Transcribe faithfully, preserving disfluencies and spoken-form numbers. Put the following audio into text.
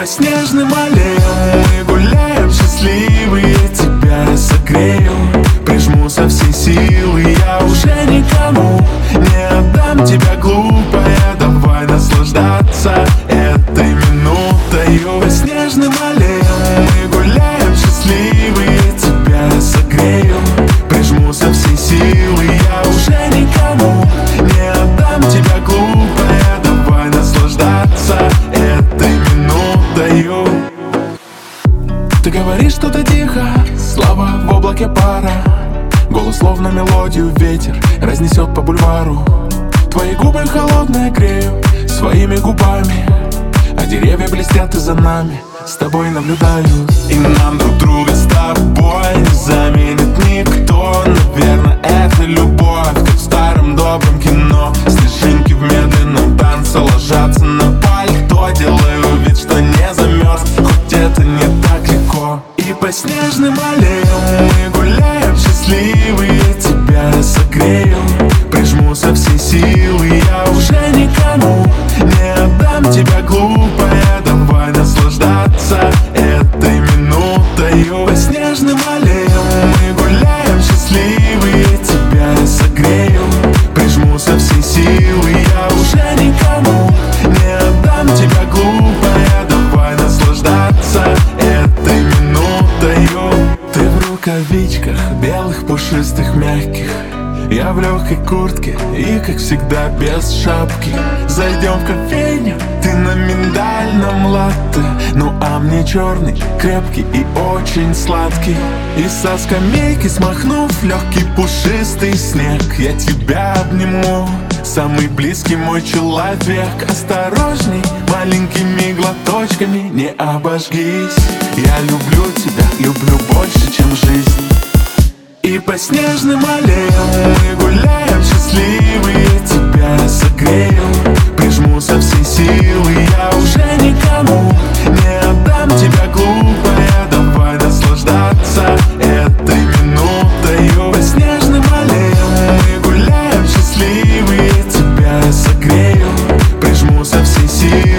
по снежным аллеям мы гуляем счастливые. Тебя согрею, прижму со всей силы. Я уже никому не отдам тебя, глупая. Давай наслаждаться этой минутою. По снежным аллеям мы гуляем счастливые. Тебя согрею, прижму со всей силы. Я уже никому не отдам тебя, глупая. Давай наслаждаться этой минутою. Ты говоришь что-то тихо, слова в облаке пара. Голос словно мелодию ветер разнесет по бульвару. Твои губы холодные грею своими губами, а деревья блестят и за нами с тобой наблюдаю. И нам друг друга с тобой не заменит никто. Наверное, это любовь, как в старом добром кино. Снежинки в медленном танце ложатся на пальто. Делаю вид, что не замерз, хоть это не так легко. И по снежным аллеям мы гуляем счастливые. Тебя согрею, прижму со всей силы. Я уже никому не отдам тебя, глупая. Давай наслаждаться этой минутою. По снежным аллеям мы гуляем счастливые. Тебя согрею, прижму со всей силы. Я уже никому не отдам тебя, глупая. Давай наслаждаться этой минутою. Ты в рукавичках белых, пушистых, мягких. Я в легкой куртке и, как всегда, без шапки. Зайдем в кофейню, ты на миндальном латте. Ну а мне черный, крепкий и очень сладкий. И со скамейки смахнув легкий пушистый снег, я тебя обниму, самый близкий мой человек. Осторожней, маленькими глоточками не обожгись. Я люблю тебя, люблю больше, чем жизнь. И по снежным аллеям мы гуляем счастливые. Тебя согрею, прижму со всей силы. Я уже никому не отдам тебя, глупая. Давай наслаждаться этой минутою. По снежным аллеям мы гуляем счастливые. Тебя согрею, прижму со всей силы.